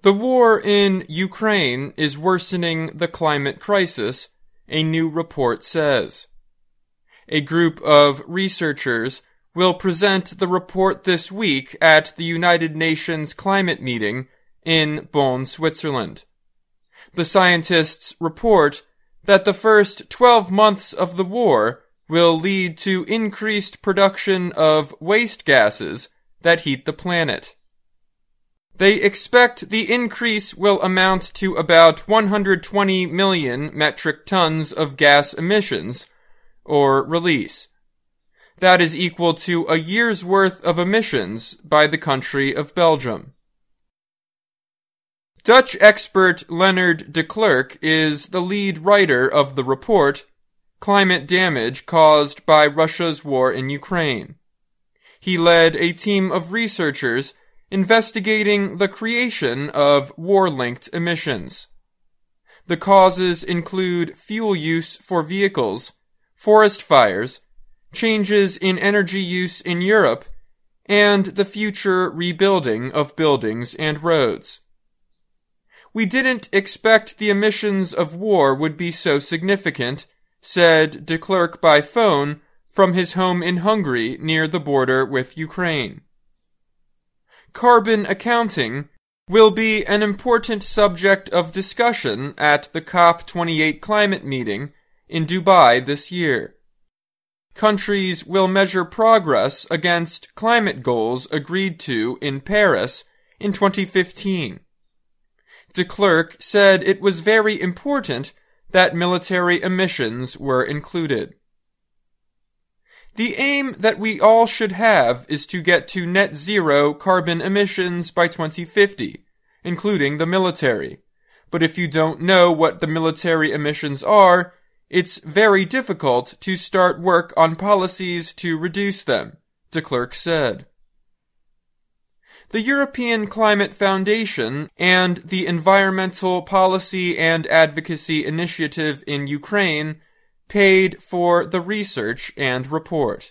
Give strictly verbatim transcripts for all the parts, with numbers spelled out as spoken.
The war in Ukraine is worsening the climate crisis, a new report says. A group of researchers will present the report this week at the United Nations climate meeting in Bonn, Switzerland. The scientists report that the first twelve months of the war will lead to increased production of waste gases that heat the planet. They expect the increase will amount to about one hundred twenty million metric tons of gas emissions, or release. That is equal to a year's worth of emissions by the country of Belgium. Dutch expert Leonard de Klerk is the lead writer of the report, Climate Damage Caused by Russia's War in Ukraine. He led a team of researchers investigating the creation of war-linked emissions. The causes include fuel use for vehicles, forest fires, changes in energy use in Europe, and the future rebuilding of buildings and roads. We didn't expect the emissions of war would be so significant, said de Klerk by phone from his home in Hungary near the border with Ukraine. Carbon accounting will be an important subject of discussion at the COP twenty-eight climate meeting in Dubai this year. Countries will measure progress against climate goals agreed to in Paris in twenty fifteen. De Klerk said it was very important that military emissions were included. The aim that we all should have is to get to net zero carbon emissions by twenty fifty, including the military. But if you don't know what the military emissions are, it's very difficult to start work on policies to reduce them, de Klerk said. The European Climate Foundation and the Environmental Policy and Advocacy Initiative in Ukraine paid for the research and report.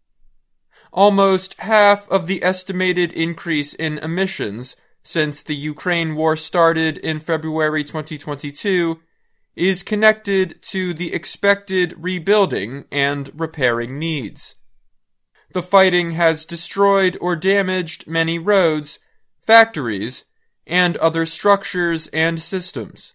Almost half of the estimated increase in emissions since the Ukraine war started in February twenty twenty-two is connected to the expected rebuilding and repairing needs. The fighting has destroyed or damaged many roads, factories, and other structures and systems.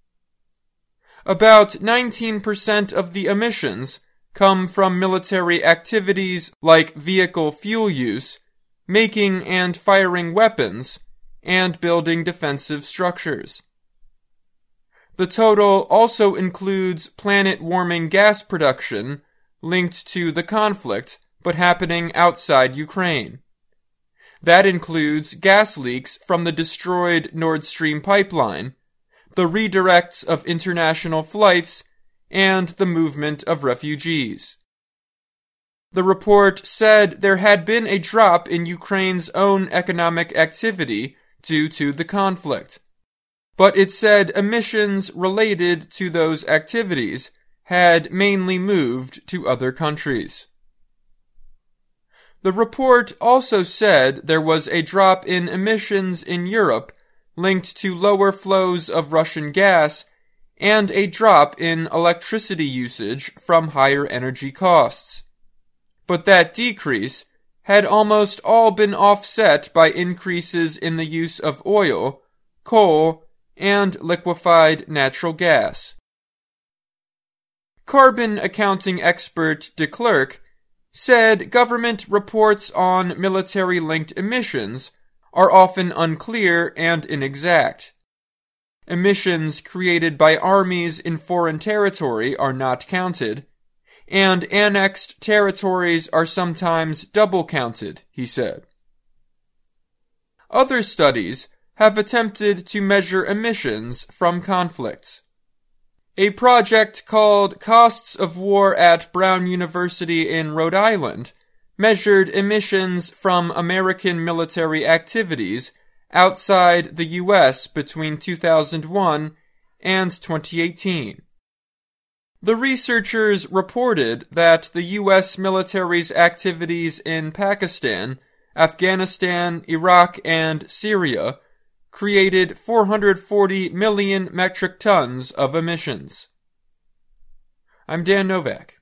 About nineteen percent of the emissions come from military activities like vehicle fuel use, making and firing weapons, and building defensive structures. The total also includes planet-warming gas production linked to the conflict but happening outside Ukraine. That includes gas leaks from the destroyed Nord Stream pipeline, the redirects of international flights, and the movement of refugees. The report said there had been a drop in Ukraine's own economic activity due to the conflict, but it said emissions related to those activities had mainly moved to other countries. The report also said there was a drop in emissions in Europe linked to lower flows of Russian gas and a drop in electricity usage from higher energy costs. But that decrease had almost all been offset by increases in the use of oil, coal, and liquefied natural gas. Carbon accounting expert de Klerk said government reports on military-linked emissions are often unclear and inexact. Emissions created by armies in foreign territory are not counted, and annexed territories are sometimes double counted, he said. Other studies have attempted to measure emissions from conflicts. A project called Costs of War at Brown University in Rhode Island measured emissions from American military activities outside the U S between two thousand one and twenty eighteen. The researchers reported that the U S military's activities in Pakistan, Afghanistan, Iraq, and Syria created four hundred forty million metric tons of emissions. I'm Dan Novak.